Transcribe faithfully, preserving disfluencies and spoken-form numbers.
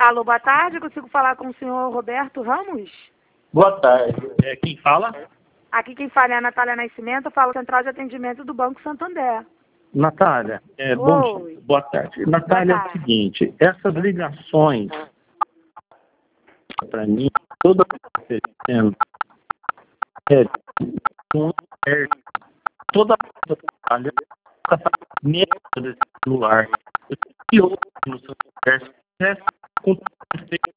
Alô, boa tarde. Consigo falar com o senhor Roberto Ramos? Boa tarde. É, quem fala? Aqui quem fala é a Natália Nascimento. Eu falo Central de Atendimento do Banco Santander. Natália, é, bom dia. Boa tarde. Natália, Boa tarde. é o seguinte, essas ligações para mim, toda acontecendo, é, é, toda trabalha mesmo desse celular. Eu tive outro no seu conversa, com